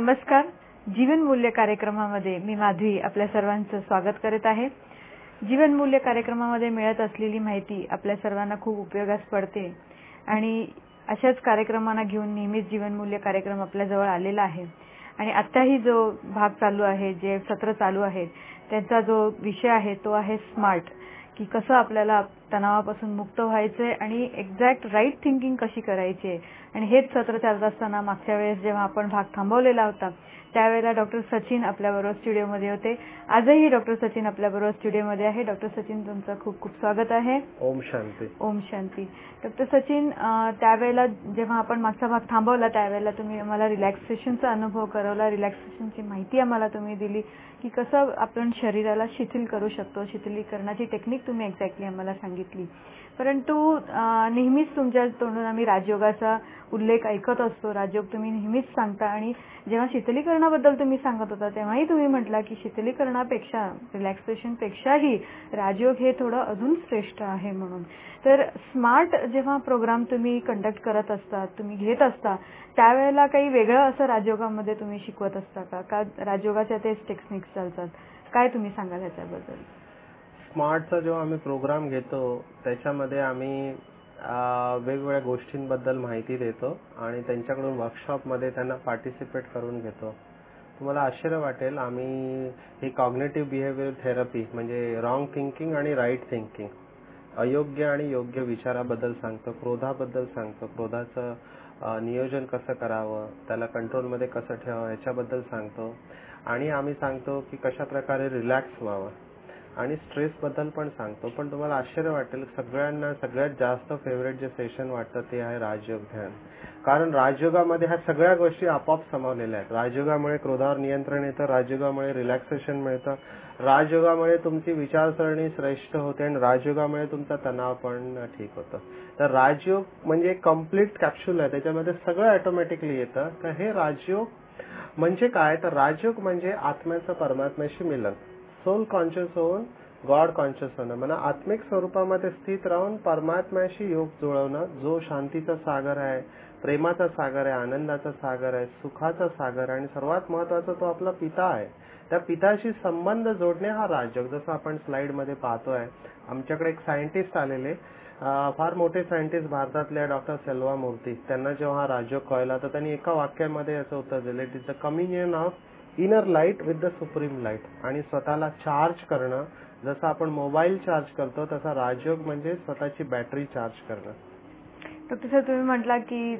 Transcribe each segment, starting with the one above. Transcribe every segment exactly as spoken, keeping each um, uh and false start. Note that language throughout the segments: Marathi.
नमस्कार. जीवन मूल्य कार्यक्रमामध्ये मी माधवी आपल्या सर्वांचं स्वागत करत आहे. जीवन मूल्य कार्यक्रमामध्ये मिळत असलेली माहिती आपल्या सर्वांना खूप उपयोगास पडते आणि अशाच कार्यक्रमांना घेऊन नेहमीच जीवन मूल्य कार्यक्रम आपल्या जवळ आलेला आहे. आणि आत्ताही जो भाग चालू आहे, जे सत्र चालू आहे, त्यांचा जो विषय आहे तो आहे स्मार्ट, की कसं आपल्याला तणावापासून मुक्त व्हायचंय आणि एक्झॅक्ट राईट थिंकिंग कशी करायची आहे. आणि हेच सत्र चालत असताना मागच्या वेळेस जेव्हा आपण भाग थांबवलेला होता त्यावेळेला डॉक्टर सचिन आपल्याबरोबर स्टुडिओमध्ये होते. आजही डॉक्टर सचिन आपल्याबरोबर स्टुडिओमध्ये आहे. डॉक्टर सचिन, तुमचं खूप खूप स्वागत आहे. ओम शांती. ओम शांती. डॉक्टर सचिन, त्यावेळेला जेव्हा आपण मागचा भाग थांबवला त्यावेळेला तुम्ही आम्हाला रिलॅक्सेशनचा अनुभव करवला, रिलॅक्सेशनची माहिती आम्हाला तुम्ही दिली की कसं आपण शरीराला शिथिल करू शकतो. शिथिलीकरणाची टेक्निक तुम्ही एक्झॅक्टली आम्हाला सांगितली. परंतु नेहमीच तुमच्या तोंडून आम्ही राजयोगाचा उल्लेख ऐकत असतो. राजयोग तुम्ही नेहमीच सांगता आणि जेव्हा शिथिलीकरणाबद्दल तुम्ही सांगत होता तेव्हाही तुम्ही म्हटला की शिथिलीकरणापेक्षा, रिलॅक्सेशनपेक्षाही राजयोग हे थोडं अजून श्रेष्ठ आहे म्हणून. तर स्मार्ट जेव्हा प्रोग्राम तुम्ही कंडक्ट करत असता, तुम्ही घेत असता, त्यावेळेला काही वेगळं असं राजयोगामध्ये तुम्ही शिकवत असता का? का राजयोगाच्या तेच टेक्निक्स चालतात? काय तुम्ही सांगाल ह्याच्याबद्दल? स्मार्टचा जेव्हा आम्ही प्रोग्राम घेतो त्याच्यामध्ये आम्ही वेगवेगळ्या गोष्टींबद्दल माहिती देतो आणि त्यांच्याकडून वर्कशॉपमध्ये त्यांना पार्टिसिपेट करून घेतो. तुम्हाला आश्चर्य वाटेल, आम्ही ही कॉग्निटिव्ह बिहेवियर थेरपी म्हणजे रॉंग थिंकिंग आणि राईट थिंकिंग, अयोग्य आणि योग्य विचाराबद्दल सांगतो, क्रोधाबद्दल सांगतो, क्रोधाचं नियोजन कसं करावं, त्याला कंट्रोलमध्ये कसं ठेवावं याच्याबद्दल सांगतो. आणि आम्ही सांगतो की कशा प्रकारे रिलॅक्स व्हावं आणि स्ट्रेसबद्दल पण सांगतो. पण तुम्हाला आश्चर्य वाटेल, सगळ्यांना सगळ्यात जास्त फेवरेट जे सेशन वाटतं ते आहे राजयोग ध्यान. कारण राजयोगामध्ये ह्या सगळ्या गोष्टी आपोआप समावलेल्या आहेत. राजयोगामुळे क्रोधावर नियंत्रण येतं, राजयोगामुळे रिलॅक्सेशन मिळतं, राजयोगामुळे तुमची विचारसरणी श्रेष्ठ होते आणि राजयोगामुळे तुमचा तणाव पण ठीक होतं. तर राजयोग म्हणजे कम्प्लीट कॅप्सूल आहे, त्याच्यामध्ये सगळं ऑटोमॅटिकली येतं. तर हे राजयोग म्हणजे काय? तर राजयोग म्हणजे आत्म्याचं परमात्म्याशी मिलन, सोल कॉन्शियस होऊन गॉड कॉन्शियस होणं, म्हणजे आत्मिक स्वरूपामध्ये स्थित राहून परमात्म्याशी योग जुळवणं. जो शांतीचा सागर आहे, प्रेमाचा सागर आहे, आनंदाचा सागर आहे, सुखाचा सागर आहे आणि सर्वात महत्वाचा तो आपला पिता आहे. त्या पिताशी संबंध जोडणे हा राजयोग. जसं आपण स्लाइडमध्ये पाहतोय, आमच्याकडे एक सायंटिस्ट आलेले, फार मोठे सायंटिस्ट भारतातले डॉक्टर सेल्वा मूर्ती. त्यांना जेव्हा हा राजयोग कळला तर त्यांनी एका वाक्यामध्ये याचं उत्तर दिलं, it is the communion of inner light with the supreme light. आणि स्वतःला चार्ज करणं, जसं आपण मोबाईल चार्ज करतो तसा राजयोग म्हणजे स्वतःची बॅटरी चार्ज करणं. डॉक्टर सर, तुम्ही म्हटला की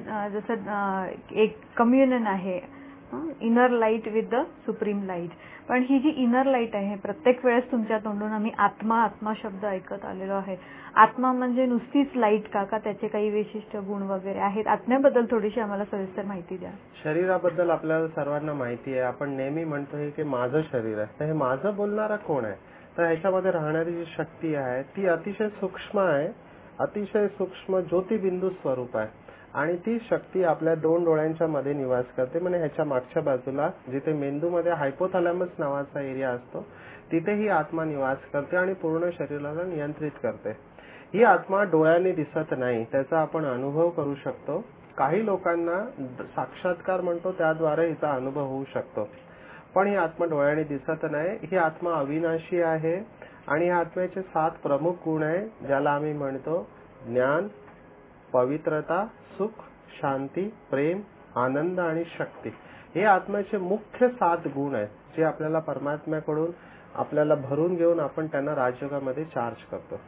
जसं एक कम्युनियन आहे, inner light with the supreme light. पण ही जी इनर लाईट आहे, प्रत्येक वेळेस तुमच्या तोंडून आम्ही आत्मा आत्मा शब्द ऐकत आलेलो आहे. आत्मा म्हणजे नुसतीच लाईट का? का त्याचे काही विशिष्ट गुण वगैरे आहेत? आत्म्याबद्दल थोडीशी आम्हाला सविस्तर माहिती द्या. शरीराबद्दल आपल्याला सर्वांना माहिती आहे. आपण नेहमी म्हणतो की माझं शरीर आहे. तर हे माझं बोलणारा कोण आहे? तर ह्याच्यामध्ये राहणारी जी शक्ती आहे ती अतिशय सूक्ष्म आहे, अतिशय सूक्ष्म ज्योतिबिंदू स्वरूप आहे. आणि ती शक्ती आपल्या दोन डोळ्यांच्या मध्ये निवास करते. म्हणजे ह्याच्या मागच्या बाजूला जिथे मेंदूमध्ये हायपोथॅलॅमस नावाचा एरिया असतो तिथे ही आत्मा निवास करते आणि पूर्ण शरीराला नियंत्रित करते. ही आत्मा डोळ्यांनी दिसत नाही, त्याचा आपण अनुभव करू शकतो. काही लोकांना साक्षात्कार म्हणतो त्याद्वारे हिचा अनुभव होऊ शकतो. पण ही आत्मा डोळ्यांनी दिसत नाही. ही आत्मा अविनाशी आहे आणि या आत्म्याचे सात प्रमुख गुण आहे, ज्याला आम्ही म्हणतो ज्ञान, पवित्रता, सुख, शांती, प्रेम, आनंद आणि शक्ती. हे आत्म्याचे मुख्य सात गुण आहेत, जे आपल्याला परमात्म्याकडून आपल्याला भरून घेऊन आपण त्यांना राजयोगामध्ये चार्ज करतो.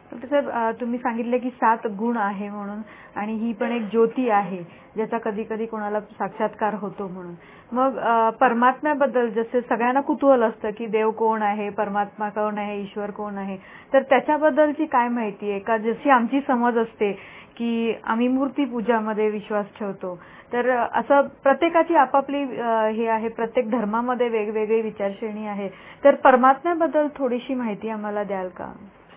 सर, तुम्ही सांगितले की सात गुण आहे म्हणून, आणि ही पण एक ज्योती आहे ज्याचा कधी कधी कोणाला साक्षात्कार होतो म्हणून. मग परमात्म्याबद्दल जसे सगळ्यांना कुतूहल असतं की देव कोण आहे, परमात्मा कोण आहे, ईश्वर कोण आहे, तर त्याच्याबद्दलची काय माहिती आहे का? जशी आमची समज असते की आम्ही मूर्ती पूजामध्ये विश्वास ठेवतो, तर असं प्रत्येकाची आपापली हे आहे, प्रत्येक धर्मामध्ये वेगवेगळी विचारश्रेणी आहे. तर परमात्म्याबद्दल थोडीशी माहिती आम्हाला द्याल का?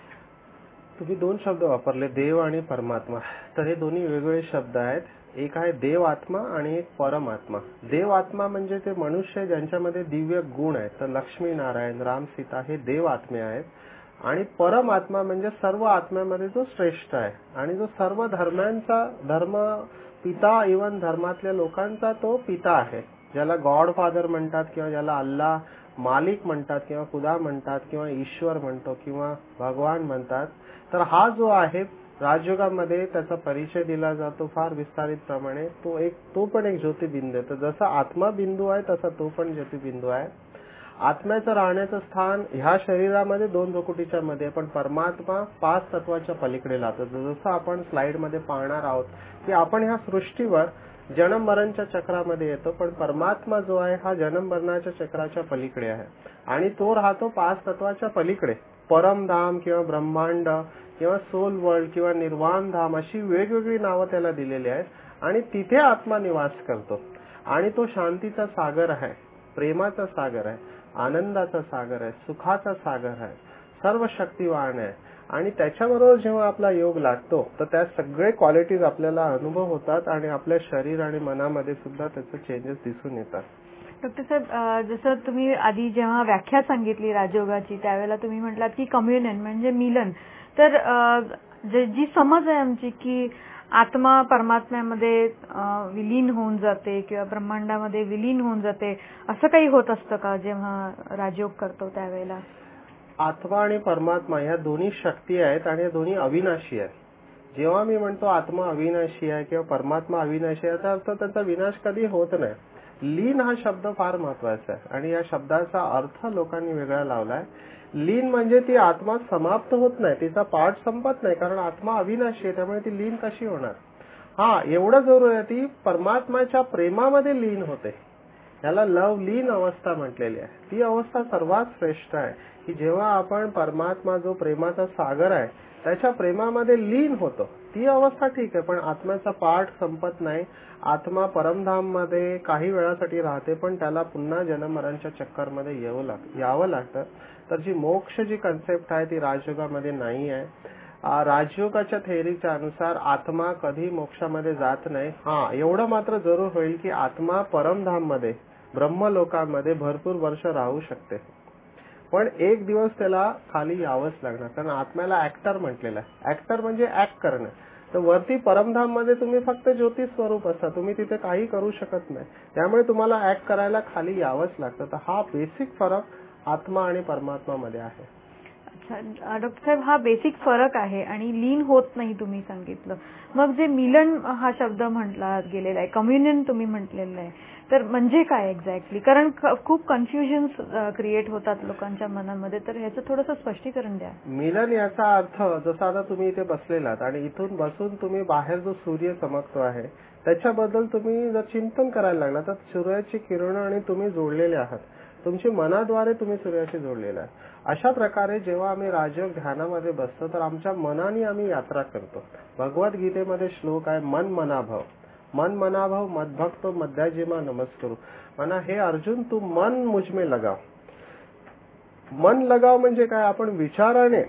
तुम्ही दोन शब्द वापरले, देव आणि परमात्मा. तर हे दोन्ही वेगवेगळे शब्द आहेत. एक आहे देव आत्मा आणि एक परमात्मा. देव आत्मा म्हणजे ते मनुष्य ज्यांच्यामध्ये दिव्य गुण आहेत. तर लक्ष्मी नारायण, राम, सीता हे देव आत्मे आहेत. आणि परमात्मा म्हणजे सर्व आत्म्यामध्ये जो श्रेष्ठ आहे आणि जो सर्व धर्मांचा धर्म पिता, इवन धर्मातल्या लोकांचा तो पिता आहे. ज्याला गॉड फादर म्हणतात किंवा ज्याला अल्लाह मालिक म्हणतात किंवा खुदा म्हणतात किंवा ईश्वर म्हणतो किंवा भगवान म्हणतात, तर हा जो आहे राजयोगामध्ये त्याचा परिचय दिला जातो फार विस्तारित प्रमाणे. तो एक तो पण एक ज्योतिबिंदू आहे. तर जसा आत्मा बिंदू आहे तसा तो पण ज्योतिबिंदू आहे. आत्म्याचं राहण्याचं स्थान ह्या शरीरामध्ये दोन जोकुटीच्या मध्ये, पण परमात्मा पाच तत्वाच्या पलीकडे राहतो. जसं आपण स्लाइड मध्ये पाहणार आहोत की आपण ह्या सृष्टीवर जन्म मरणच्या चक्रामध्ये येतो, पण परमात्मा जो आहे हा जन्म मरणाच्या चक्राच्या पलीकडे आहे आणि तो राहतो पाच तत्वाच्या पलीकडे. परमधाम किंवा ब्रह्मांड किंवा सोल वर्ल्ड किंवा निर्वाण धाम अशी वेगवेगळी नावं त्याला दिलेली आहेत आणि तिथे आत्मा निवास करतो. आणि तो शांतीचा सागर आहे, प्रेमाचा सागर आहे, आनंदाचा सागर आहे, सुखाचा सागर आहे, सर्व शक्तिवान आहे. आणि त्याच्याबरोबर जेव्हा आपला योग लागतो तर त्या सगळे क्वालिटीज आपल्याला अनुभव होतात आणि आपल्या शरीर आणि मनामध्ये सुद्धा त्याचे चेंजेस दिसून येतात. डॉक्टर साहेब, जसं तुम्ही आधी जेव्हा व्याख्या सांगितली राजयोगाची त्यावेळेला तुम्ही म्हटलात की कम्युनियन म्हणजे मिलन. तर जी समज आहे आमची की आत्मा परमात्म्यामध्ये विलीन होऊन जाते किंवा ब्रह्मांडामध्ये विलीन होऊन जाते, असं काही होत असतं का जेव्हा राजयोग करतो त्यावेळेला? आत्मा आणि परमात्मा या दोन्ही शक्ती आहेत आणि या दोन्ही अविनाशी आहेत. जेव्हा मी म्हणतो आत्मा अविनाशी आहे किंवा परमात्मा अविनाशी आहे याचा अर्थ त्याचा विनाश कधी होत नाही. लीन हा शब्द फार महत्वाचा आहे आणि या शब्दाचा अर्थ लोकांनी वेगळा लावलाय. लीन म्हणजे ती आत्मा समाप्त होत नाही, तिचा पाठ संपत नाही, कारण आत्मा अविनाशी आहे त्यामुळे ती लीन कशी होणार. हा एवढं जरूर आहे, ती परमात्म्याच्या प्रेमामध्ये लीन होते. याला लव लीन अवस्था म्हटलेली आहे. ती अवस्था सर्वात श्रेष्ठ आहे की जेव्हा आपण परमात्मा जो प्रेमाचा सागर आहे त्याच्या प्रेमामध्ये लीन होतो. ती अवस्था ठीक आहे, पण आत्म्याचा पाठ संपत नाही. आत्मा परमधाम मध्ये काही वेळासाठी राहते, पण त्याला पुन्हा जन्म मरणच्या चक्कर मध्ये यावं लागतं. तर जी मोक्ष जी कन्सेप्ट आहे ती राजयोगामध्ये नाही आहे. राजयोगाच्या थेअरीच्या अनुसार आत्मा कधी मोक्षामध्ये जात नाही. हा एवढं मात्र जरूर होईल की आत्मा परमधाम मध्ये ब्रह्मलोकामध्ये भरपूर वर्ष राहू शकते, पण एक दिवस त्याला खाली यावंच लागणार, कारण आत्म्याला ऍक्टर म्हटलेलं आहे. ऍक्टर म्हणजे ऍक्ट करणं. तर वरती परमधाम मध्ये तुम्ही फक्त ज्योती स्वरूप असता, तुम्ही तिथे काही करू शकत नाही, त्यामुळे तुम्हाला ऍक्ट करायला खाली यावंच लागतं. तर हा बेसिक फरक आत्मा आणि परमात्मा मध्ये आहे. अच्छा डॉक्टर साहेब, हा बेसिक फरक आहे आणि लीन होत नाही तुम्ही सांगितलं. मग जे मिलन हा शब्द म्हटला गेलेला आहे, कम्युनियन तुम्ही म्हटलेलं आहे, तर म्हणजे काय एक्झॅक्टली? कारण खूप कन्फ्युजन्स क्रिएट होतात लोकांच्या मनामध्ये, तर ह्याचं थोडंसं स्पष्टीकरण द्या. मिलन याचा अर्थ जसं आता तुम्ही इथे बसलेलात आणि इथून बसून तुम्ही बाहेर जो सूर्य चमकतो आहे त्याच्याबद्दल तुम्ही जर चिंतन करायला लागला तर सूर्याची किरणं आणि तुम्ही जोडलेले आहात. तुमची मनाद्वारे तुम्ही सूर्याशी जोडलेला आहे. अशा प्रकारे जेव्हा आम्ही राजयोग ध्यानामध्ये बसतो तर आमच्या मनाने आम्ही यात्रा करतो. भगवद्गीतेमध्ये श्लोक आहे, मन मनाभव मन मनाभव मदभक्तो मध्याजिमा नमस्करू. म्हणा हे अर्जुन, तू मन मुझमें लगाव. मन लगाव म्हणजे काय? आपण विचाराने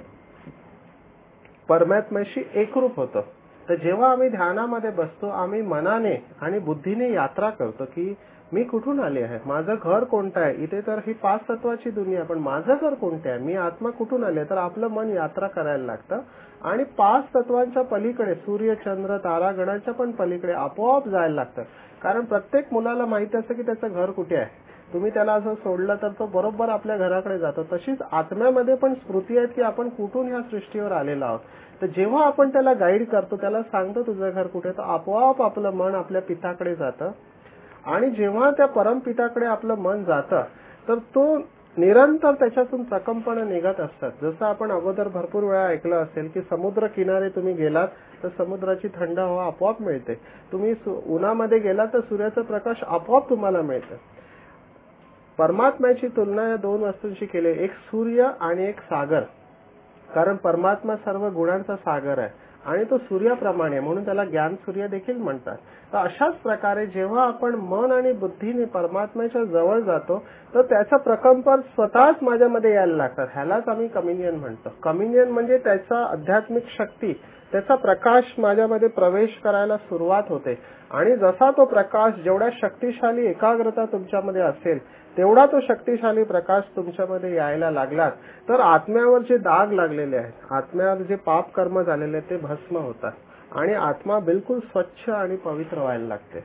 परमात्म्याशी एकरूप होतो. तर जेव्हा आम्ही ध्यानामध्ये बसतो आम्ही मनाने आणि बुद्धीने यात्रा करतो की मी कुठून आले आहे, माझं घर कोणतं आहे. इथे तर ही पाच तत्वाची दुनिया, पण माझं घर कोणतं आहे, मी आत्मा कुठून आले. तर आपलं मन यात्रा करायला लागतं आणि पाच तत्वांच्या पलीकडे सूर्य चंद्र तारागणाच्या पण पलीकडे आपोआप जायला लागतं. कारण प्रत्येक मुलाला माहिती असतं की त्याचं घर कुठे आहे. तुम्ही त्याला असं सोडलं तर तो बरोबर आपल्या घराकडे जातो. तशीच आत्म्यामध्ये पण स्मृती आहेत की आपण कुठून ह्या सृष्टीवर आलेलो आहोत. तर जेव्हा आपण त्याला गाईड करतो, त्याला सांगतो तुझं घर कुठे, तर आपोआप आपलं मन आपल्या पिताकडे जातं. आणि जेव्हा त्या परमपिताकडे आपलं मन जातं तर तो निरंतर त्याच्यातून प्रकंपन निघत असतात. जसं आपण अगोदर भरपूर वेळा ऐकलं असेल की समुद्र किनारे तुम्ही गेलात तर समुद्राची थंड हवा आपोआप मिळते. तुम्ही उन्हामध्ये गेलात तर सूर्याचा प्रकाश आपोआप तुम्हाला मिळतं. परमात्म्याची तुलना या दोन वस्तूंशी केली, एक सूर्य आणि एक सागर. कारण परमात्मा सर्व गुणांचा सागर आहे आणि तो सूर्याप्रमाणे, म्हणून त्याला ज्ञान सूर्य देखील म्हणतात. तर अशाच प्रकारे जेव्हा आपण मन आणि बुद्धीने परमात्म्याच्या जवळ जातो तर त्याचं प्रकंपन स्वतःच माझ्यामध्ये यायला लागतात. ह्यालाच आम्ही कम्युनियन म्हणतो. कम्युनियन म्हणजे त्याचा आध्यात्मिक शक्ती, त्याचा प्रकाश माझ्यामध्ये प्रवेश करायला सुरुवात होते आणि जसा तो प्रकाश, जेवढा शक्तिशाली एकाग्रता तुमच्यामध्ये असेल तेवढा तो शक्तिशाली प्रकाश तुमच्यामध्ये यायला लागलात तर आत्म्यावर जे दाग लागलेले आहेत, आत्म्यावर जे पाप कर्म झालेले ते भस्म होतात आणि आत्मा बिलकुल स्वच्छ आणि पवित्र व्हायला लागते.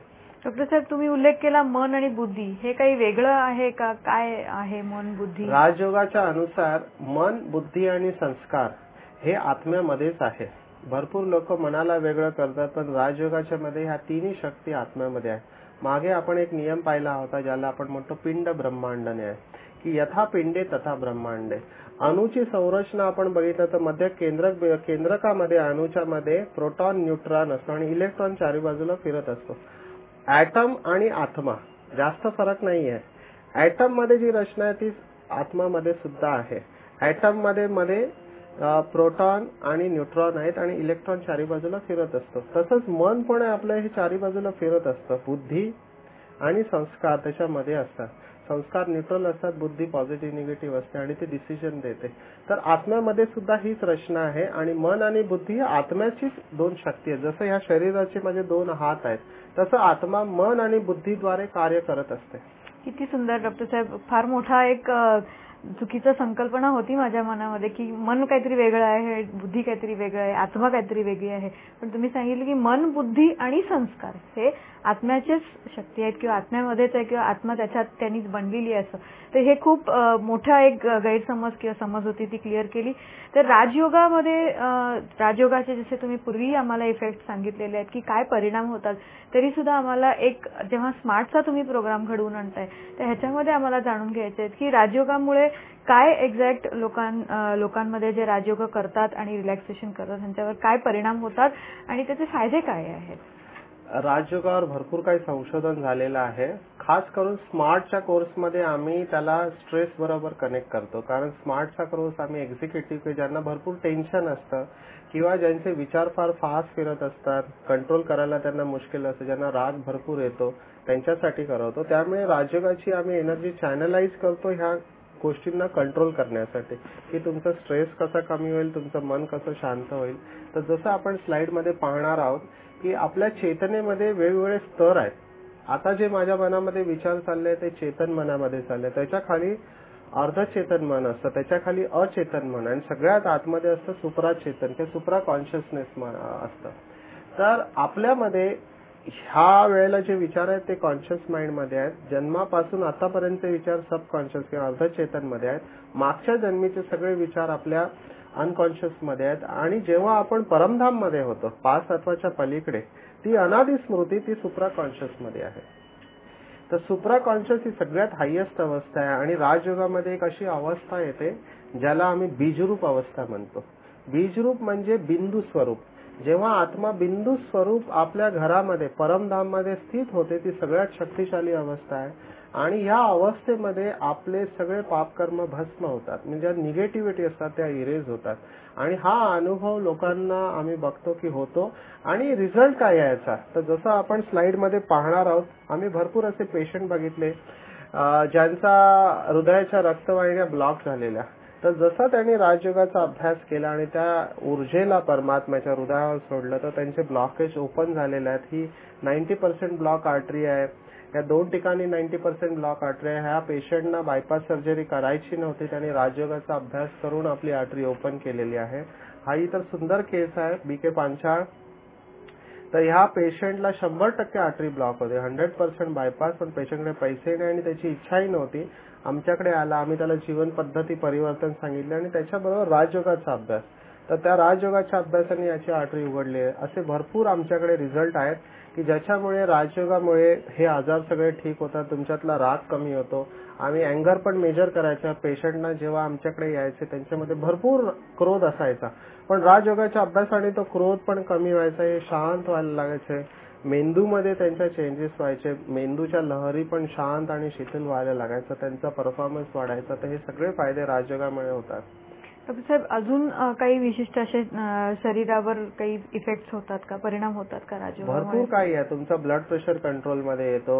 डॉक्टर साहेब, तुम्ही उल्लेख केला मन आणि बुद्धी, हे काही वेगळं आहे का? काय आहे मन, बुद्धी? राजयोगाच्या अनुसार मन, बुद्धी आणि संस्कार हे आत्म्यामध्येच आहे. भरपूर लोक मनाला वेगळं करतात, पण राजयोगाच्या मध्ये ह्या तिन्ही शक्ती आत्म्यामध्ये आहे. मागे आपण एक नियम पाहिला होता ज्याला आपण म्हणतो पिंड ब्रह्मांड न्याय, की यथा पिंडे तथा ब्रह्मांडे. अणूची संरचना आपण बघितलं तर मध्य केंद्रक केंद्रकामध्ये अणूच्या मध्ये प्रोटॉन, न्यूट्रॉन असतो आणि इलेक्ट्रॉन चारी बाजूला फिरत असतो. ऍटम आणि आत्मा जास्त फरक नाहीये. ऍटम मध्ये जी रचना आहे ती आत्मामध्ये सुद्धा आहे. ऍटम मध्ये मध्ये प्रोटॉन आणि न्यूट्रॉन आहेत आणि इलेक्ट्रॉन चारी बाजूला फिरत असतो. तसंच मन पण आपलं हे चारी बाजूला फिरत असतं. बुद्धी आणि संस्कार त्याच्यामध्ये असतात. संस्कार न्यूट्रल असतात, बुद्धी पॉझिटिव्ह निगेटिव्ह असते आणि ते डिसिजन देते. तर आत्म्यामध्ये सुद्धा हीच रचना आहे आणि मन आणि बुद्धी आत्म्याचीच दोन शक्ती आहेत. जसं ह्या शरीराचे माझे दोन हात आहेत, तसं आत्मा मन आणि बुद्धीद्वारे कार्य करत असते. किती सुंदर डॉक्टर साहेब. फार मोठा एक चुकीची संकल्पना होती माझ्या मनामध्ये की मन काहीतरी वेगळं आहे, बुद्धी काहीतरी वेगळं आहे, आत्मा काहीतरी वेगळी आहे. पण तुम्ही सांगितलं की मन, बुद्धी आणि संस्कार हे आत्म्याचेच शक्ती आहेत किंवा आत्म्यामध्येच आहे किंवा आत्मा त्याच्यात त्यांनीच बनलेली आहे असं. तर हे खूप मोठा एक गैरसमज किंवा समज होती, ती क्लिअर केली. तर राजयोगामध्ये राजयोगाचे जसे तुम्ही पूर्वी आम्हाला इफेक्ट सांगितलेले आहेत की काय परिणाम होतात, तरी सुद्धा आम्हाला एक जेव्हा स्मार्टचा तुम्ही प्रोग्राम घडवून आणताय तर ह्याच्यामध्ये आम्हाला जाणून घ्यायचे आहे की राजयोगामुळे काय एक्झॅक्ट लोकां लोकांमध्ये जे राजयोग करतात आणि रिलॅक्सेशन करतात त्यांच्यावर काय परिणाम होतात आणि त्याचे फायदे काय आहेत. राजयोगावर भरपूर काही संशोधन झालेलं आहे. खास करून स्मार्टच्या कोर्समध्ये आम्ही त्याला स्ट्रेस बरोबर कनेक्ट करतो. कारण स्मार्टचा कोर्स आम्ही एक्झिक्युटिव्ह ज्यांना भरपूर टेन्शन असतं किंवा ज्यांचे विचार फार फास्ट फिरत असतात, कंट्रोल करायला त्यांना मुश्किल असतं, ज्यांना राग भरपूर येतो, त्यांच्यासाठी करवतो. त्यामुळे राजयोगाची आम्ही एनर्जी चॅनलाइज करतो ह्या गोष्टींना कंट्रोल करण्यासाठी, की तुमचा स्ट्रेस कसा कमी होईल, तुमचं मन कसं शांत होईल. तर जसं आपण स्लाइडमध्ये पाहणार आहोत की आपल्या चेतनेमध्ये वेगवेगळे स्तर आहेत. आता जे माझ्या मनामध्ये विचार चालले ते चेतन मनामध्ये चालले, त्याच्या खाली अर्धचेतन मन असतं, त्याच्या खाली अचेतन मन आणि सगळ्यात आतमध्ये असतं सुप्राचेतन, ते सुप्रा कॉन्शियसनेस असतं. तर आपल्यामध्ये ह्या वेळेला जे विचार आहेत ते कॉन्शियस माइंड मध्ये आहेत. जन्मापासून आतापर्यंतचे विचार सबकॉन्शियस किंवा अर्धचेतन मध्ये आहेत. मागच्या जन्मीचे सगळे विचार आपल्या अनकॉन्शियस मध्ये आहेत आणि जेव्हा आपण परमधाम मध्ये होतो, पाच तत्वाच्या पलीकडे, ती अनादि स्मृती ती सुप्रा कॉन्शियस मध्ये आहे. तर सुप्रा कॉन्शियस ही सगळ्यात हायेस्ट अवस्था आहे आणि राजयोगामध्ये एक अशी अवस्था येते ज्याला आम्ही बीजरूप अवस्था म्हणतो. बीजरूप म्हणजे बिंदू स्वरूप. जेव्हा आत्मा बिंदू स्वरूप आपल्या घरामध्ये परमधाम मध्ये स्थित होते, ती सगळ्यात शक्तिशाली अवस्था आहे आणि ह्या अवस्थेमध्ये आपले सगळे पापकर्म भस्म होतात, म्हणजे निगेटिव्हिटी असतात त्या इरेज होतात आणि हा अनुभव लोकांना आम्ही बघतो की होतो. आणि रिझल्ट काय आहे याचा, तर जसं आपण स्लाइडमध्ये पाहणार आहोत, आम्ही भरपूर असे पेशंट बघितले ज्यांचा हृदयाच्या रक्तवाहिन्या ब्लॉक झालेल्या. तर जसं त्यांनी राजयोगाचा अभ्यास केला आणि त्या ऊर्जेला परमात्म्याच्या हृदयावर सोडलं तर त्यांचे ब्लॉकेज ओपन झालेले आहेत. ही नाईन्टी पर्सेंट ब्लॉक आर्टरी आहे, या दोन ठिकाणी नाईन्टी पर्सेंट ब्लॉक आर्टरी आहे. ह्या पेशंटना बायपास सर्जरी करायची नव्हती, त्यांनी राजयोगाचा अभ्यास करून आपली आर्टरी ओपन केलेली आहे. हा ही तर सुंदर केस आहे बी के पांचाळ. तर ह्या पेशंटला शंभर टक्के आर्टरी ब्लॉक होते, हंड्रेड पर्सेंट बायपास, पण पेशंटकडे पैसे नाही आणि त्याची इच्छाही नव्हती. आमच्याकडे आला, आम्ही त्याला जीवन पद्धती परिवर्तन सांगितले आणि त्याच्याबरोबर राजयोगाचा अभ्यास. तर त्या राजयोगाच्या अभ्यासाने याची आर्टरी उघडली आहे. असे भरपूर आमच्याकडे रिझल्ट आहेत की ज्याच्यामुळे राजयोगामुळे हे आजार सगळे ठीक होतात, तुमच्यातला राग कमी होतो. आम्ही अँगर पण मेजर करायच्या. पेशंटना जेव्हा आमच्याकडे यायचे त्यांच्यामध्ये भरपूर क्रोध असायचा, पण राजयोगाच्या अभ्यासाने तो क्रोध पण कमी व्हायचा, हे शांत व्हायला लागायचे. मेंदूमध्ये त्यांच्या चेंजेस व्हायचे, मेंदूच्या लहरी पण शांत आणि शिथिल व्हायला लागायचं, त्यांचा परफॉर्मन्स वाढायचा. तर हे सगळे फायदे राजयोगामुळे होतात. डॉक्टर साहेब, अजून काही विशिष्ट असे शरीरावर काही इफेक्ट्स होतात का, परिणाम होतात का राजयोगामुळे? भरपूर काही आहे. तुमचा ब्लड प्रेशर कंट्रोलमध्ये येतो.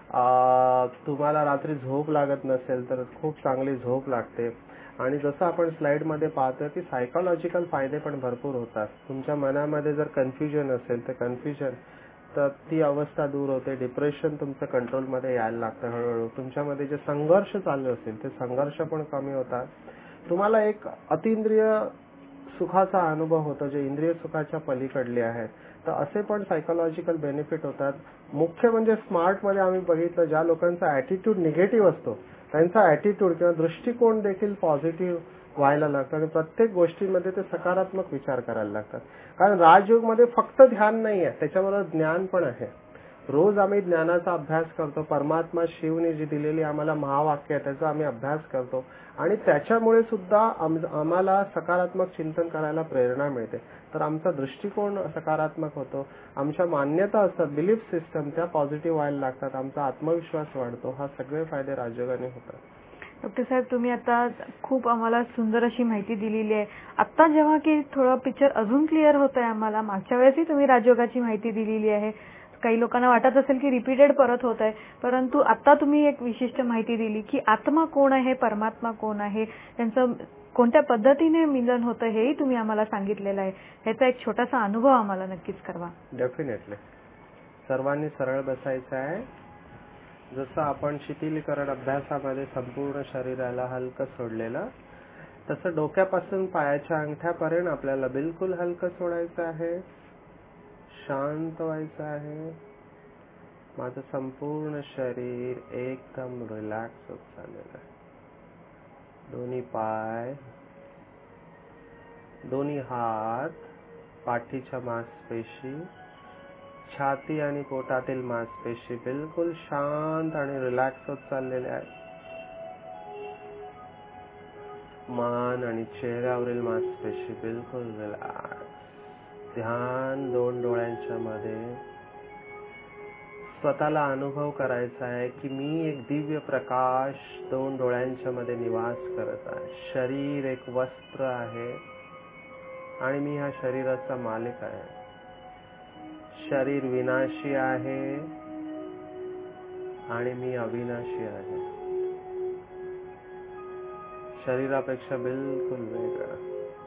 तुम्हाला रात्री झोप लागत नसेल तर खूप चांगली झोप लागते आणि जसं आपण स्लाइडमध्ये पाहतो की सायकोलॉजिकल फायदे पण भरपूर होतात. तुमच्या मनामध्ये जर कन्फ्युजन असेल तर कन्फ्युजन तर ती अवस्था दूर होते. डिप्रेशन तुमचं कंट्रोलमध्ये यायला लागतं हळूहळू. तुमच्यामध्ये जे संघर्ष चालू असेल ते संघर्ष पण कमी होतात. तुम्हाला एक अतिंद्रिय सुखाचा अनुभव होतो जे इंद्रिय सुखाच्या पलीकडले आहे. तर असे पण सायकोलॉजिकल बेनिफिट होतात. मुख्य म्हणजे स्मार्ट मध्ये आम्ही बघितलं ज्या लोकांचा ऍटिट्यूड निगेटिव्ह असतो त्यांचा ऍटिट्यूड किंवा दृष्टिकोन देखील पॉझिटिव्ह व्हायला लागतं आणि प्रत्येक गोष्टीमध्ये ते सकारात्मक विचार करायला लागतात. कारण राजयोग मध्ये फक्त ध्यान नाही आहे, त्याच्याबरोबर ज्ञान पण आहे. रोज आम्ही ज्ञानाचा अभ्यास करतो. परमात्मा शिवने जी दिलेली आम्हाला महावाक्य आहे त्याचा आम्ही अभ्यास करतो आणि त्याच्यामुळे सुद्धा आम्हाला सकारात्मक चिंतन करायला प्रेरणा मिळते. तर आमचा दृष्टिकोन सकारात्मक होतो. आमच्या मान्यता असतात, बिलीफ सिस्टम त्या पॉझिटिव्ह व्हायला लागतात. आमचा आत्मविश्वास वाढतो. हा सगळे फायदे राजयोगाने होतात. डॉक्टर साहेब, तुम्ही आता खूप आम्हाला सुंदर अशी माहिती दिलेली आहे. आता जेव्हा की थोडं पिक्चर अजून क्लिअर होत आहे आम्हाला. मागच्या वेळेसही तुम्ही राजयोगाची माहिती दिलेली आहे. काही लोकांना वाटत असेल की रिपीटेड परत होत आहे, परंतु आता तुम्ही एक विशिष्ट माहिती दिली की आत्मा कोण आहे, परमात्मा कोण आहे, त्यांचं कोणत्या पद्धतीने मिलन होतं हेही तुम्ही आम्हाला सांगितलेलं आहे. ह्याचा एक छोटासा अनुभव आम्हाला नक्कीच करवा. डेफिनेटली. सर्वांनी सरळ बसायचं आहे. जसं आपण शिथिलीकरण अभ्यासामध्ये संपूर्ण शरीराला हलकं सोडलेलं, तसं डोक्यापासून पायाच्या अंगठ्यापर्यंत आपल्याला बिलकुल हलकं सोडायचं आहे. शांत व्हायचं आहे. माझं संपूर्ण शरीर एकदम रिलॅक्स होत चाललेलं आहे. दोन्ही पाय, दोन्ही हात, पाठीच्या मांसपेशी, छाती आणि पोटातील मांसपेशी बिलकुल शांत आणि रिलॅक्स होत चाललेल्या आहेत. मान आणि चेहऱ्यावरील मांसपेशी बिलकुल रिलॅक्स. ध्यान दोन डोळ्यांच्या मध्ये. स्वतःला अनुभव करायचा आहे की मी एक दिव्य प्रकाश दोन डोळ्यांच्या मध्ये निवास करत आहे. शरीर एक वस्त्र आहे आणि मी ह्या शरीराचा मालिक आहे. शरीर विनाशी आहे आणि मी अविनाशी आहे. शरीरापेक्षा बिलकुल वेगळं.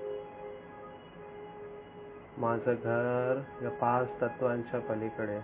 माझं घर या पाच तत्वांच्या पलीकडे,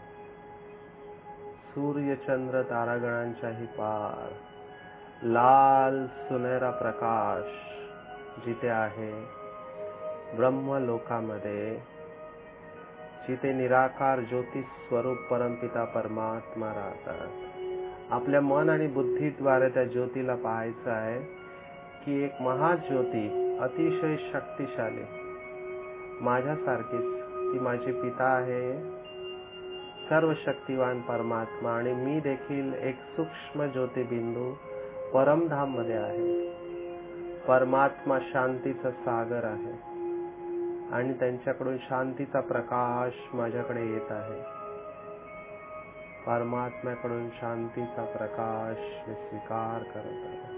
सूर्य चंद्र तारागणांच्याही पार, लाल सुनहरा प्रकाश जिथे आहे ब्रह्मलोकामध्ये, जिथे निराकार ज्योती स्वरूप परमपिता परमात्मा राहतात. आपल्या मन आणि बुद्धीद्वारे त्या ज्योतीला पाहायचं आहे की एक महाज्योती अतिशय शक्तिशाली माझ्यासारखीच, ती माझे पिता आहे, सर्व शक्तिवान परमात्मा, आणि मी देखील एक सूक्ष्म ज्योतिबिंदू परमधाम मध्ये आहे. परमात्मा शांतीचा सागर आहे आणि त्यांच्याकडून शांतीचा प्रकाश माझ्याकडे येत आहे. परमात्म्याकडून शांतीचा प्रकाश मी स्वीकार करत आहे.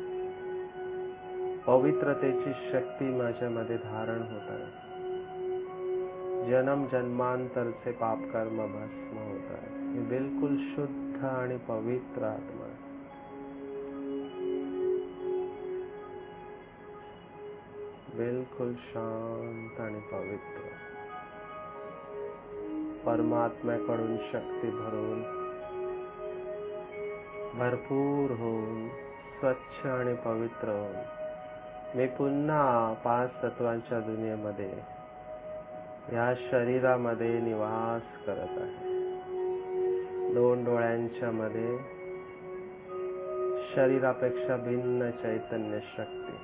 पवित्रतेची शक्ती माझ्यामध्ये धारण होत आहे. जन्म जन्मांतरचे पाप कर्म भस्म होत आहे. मी बिलकुल शुद्ध आणि पवित्र आत्मा आहे. बिलकुल शांत आणि पवित्र. परमात्म्याकडून शक्ती भरून भरपूर होऊन स्वच्छ आणि पवित्र होऊन मी पुन्हा पाच तत्वांच्या दुनियेमध्ये या शरीरामध्ये निवास करत आहे. दोन डोळ्यांच्या मध्ये शरीरापेक्षा भिन्न चैतन्य शक्ती.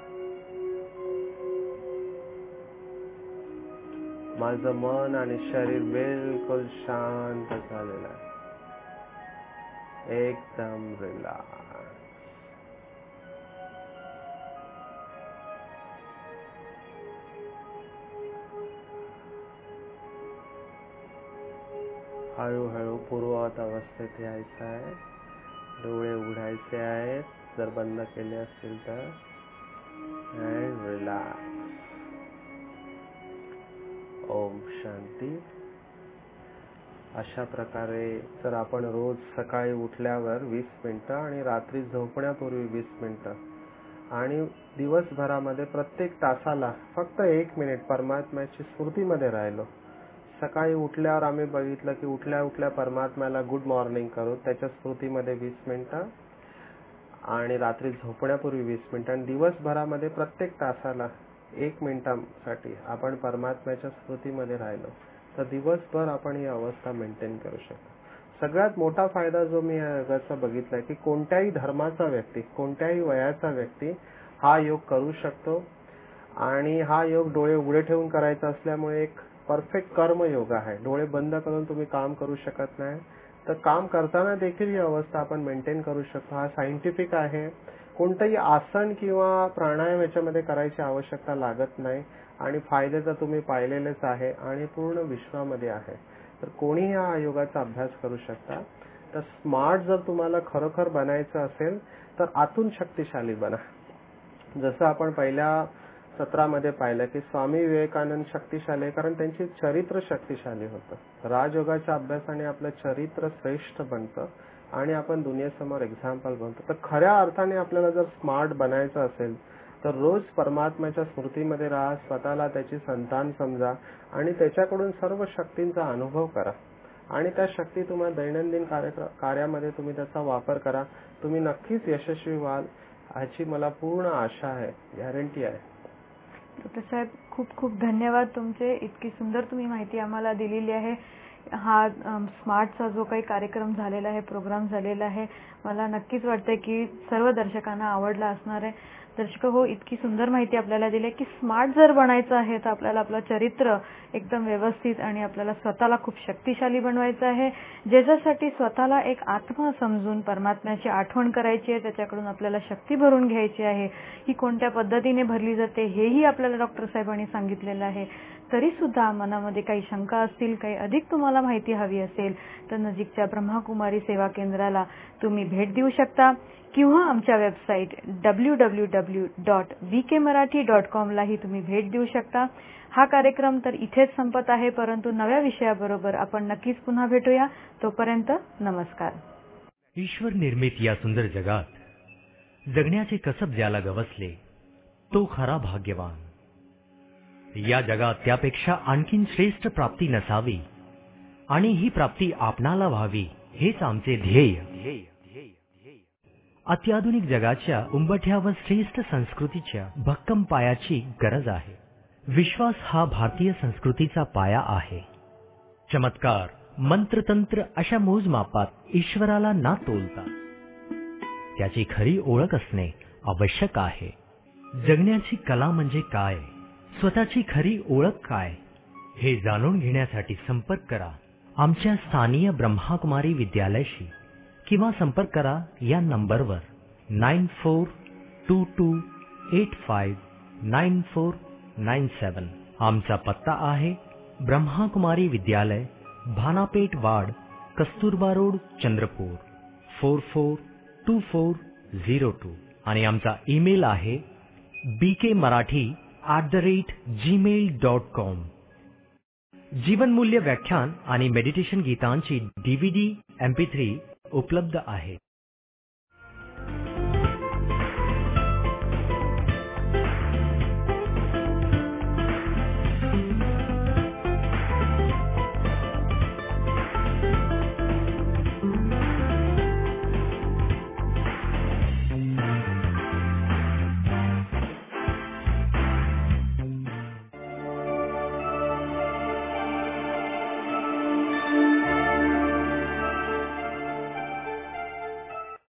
माझं मन आणि शरीर बिलकुल शांत झालेलं आहे. एकदम रिलॅक्स. हळूहळू पूर्ववत अवस्थेत यायचं आहे. डोळे उघडायचे आहेत जर बंद केले असतील तर. And relax. ओम शांती. अशा प्रकारे जर आपण रोज सकाळी उठल्यावर वीस मिनिटं आणि रात्री झोपण्यापूर्वी वीस मिनिटं आणि दिवसभरामध्ये प्रत्येक तासाला फक्त एक मिनिट परमात्म्याची स्मृतीमध्ये राहिलो. सकाळी उठल्यावर आम्ही बघितलं की उठल्या उठल्या परमात्म्याला गुड मॉर्निंग करू, त्याच्या स्मृतीमध्ये वीस मिनिटं आणि रात्री झोपण्यापूर्वी वीस मिनिटं आणि दिवसभरामध्ये प्रत्येक तासाला एक मिनिटासाठी आपण परमात्म्याच्या स्मृतीमध्ये राहिलो तर दिवसभर आपण ही अवस्था मेंटेन करू शकतो. सगळ्यात मोठा फायदा जो मी या योगाचा बघितलाय की कोणत्याही धर्माचा व्यक्ती, कोणत्याही वयाचा व्यक्ती हा योग करू शकतो. आणि हा योग डोळे उघडे ठेवून करायचा असल्यामुळे एक परफेक्ट कर्मयोग आहे. डोळे बंद करून तुम्ही काम करू शकत नाही, तर काम करताना देखील ही अवस्था आपण मेंटेन करू शकतो. हा सायंटिफिक आहे. कोणतंही आसन किंवा प्राणायाम याच्यामध्ये करायची आवश्यकता लागत नाही आणि फायदे तर तुम्ही पाहिलेलेच आहे आणि पूर्ण विश्वामध्ये आहे. तर कोणीही हा योगाचा अभ्यास करू शकता. तर स्मार्ट जर तुम्हाला खरोखर बनायचं असेल तर आतून शक्तिशाली बना. जसं आपण पहिल्या सत्रामध्ये पाहिलं की स्वामी विवेकानंद शक्तिशाली आहे कारण त्यांचे चरित्र शक्तिशाली होतं. राजयोगाच्या अभ्यासाने आपलं चरित्र श्रेष्ठ बनतं आणि आपण दुनियेसमोर एक्झाम्पल बनतो. तर खऱ्या अर्थाने आपल्याला जर स्मार्ट बनायचं असेल तर रोज परमात्म्याच्या स्मृतीमध्ये राहा, स्वतःला त्याची संतान समजा आणि त्याच्याकडून सर्व शक्तींचा अनुभव करा आणि त्या शक्ती तुम्हाला दैनंदिन कार्यामध्ये तुम्ही त्याचा वापर करा. तुम्ही नक्कीच यशस्वी व्हाल ह्याची मला पूर्ण आशा आहे, गॅरंटी आहे. डॉक्टर साहेब, खूप खूप धन्यवाद तुमचे. इतकी सुंदर तुम्ही माहिती आम्हाला दिलेली आहे. हा स्मार्टचा जो काही कार्यक्रम झालेला आहे, प्रोग्राम झालेला आहे, मला नक्कीच वाटतंय की सर्व दर्शकांना आवडला असणार आहे. दर्शक हो, इतकी सुंदर माहिती आपल्याला दिली की स्मार्ट जर बनायचं आहे तर आपल्याला आपलं चरित्र एकदम व्यवस्थित आणि आपल्याला स्वतःला खूप शक्तिशाली बनवायचं आहे, ज्याच्यासाठी स्वतःला एक आत्मा समजून परमात्म्याची आठवण करायची आहे, त्याच्याकडून आपल्याला शक्ती भरून घ्यायची आहे. ही कोणत्या पद्धतीने भरली जाते हेही आपल्याला डॉक्टर साहेबांनी सांगितलेलं आहे. तरी सुद्धा मनामध्ये काही शंका असतील, काही अधिक तुम्हाला माहिती हवी असेल तर नजीकच्या ब्रह्माकुमारी सेवा केंद्राला तुम्ही भेट देऊ शकता किंवा आमच्या website W W W dot V K Marathi dot com लाही तुम्ही भेट देऊ शकता. हा कार्यक्रम तर इथेच संपत आहे, परंतु नव्या विषयाबरोबर आपण नक्कीच पुन्हा भेटूया. तोपर्यंत नमस्कार. ईश्वर निर्मित या सुंदर जगात जगण्याचे कसब ज्याला गवसले तो खरा भाग्यवान. या जगात त्यापेक्षा आणखीन श्रेष्ठ प्राप्ती नसावी आणि ही प्राप्ती आपणाला व्हावी हेच आमचे ध्येय. अत्याधुनिक जगाच्या उंबठ्यावर श्रेष्ठ संस्कृतीच्या भक्कम पायाची गरज आहे. विश्वास हा भारतीय संस्कृतीचा पाया आहे. चमत्कार, मंत्रतंत्र अशा मोजमापात ईश्वराला ना तोलता त्याची खरी ओळख असणे आवश्यक आहे. जगण्याची कला म्हणजे काय, स्वतःची खरी ओळख काय हे जाणून घेण्यासाठी संपर्क करा आमच्या स्थानीय ब्रह्माकुमारी विद्यालयाशी किंवा संपर्क करा या नंबरवर nine four two two eight five nine four nine seven. आमचा पत्ता आहे Brahmakumari Vidyalaya, Bhanapeth ward, Kasturba road, Chandrapur four four two four zero two आणि आमचा ईमेल आहे B K Marathi at the rate Gmail dot com. जीवनमूल्य व्याख्यान आणि मेडिटेशन गीतांची डीव्हीडी एम पी थ्री उपलब्ध आहे.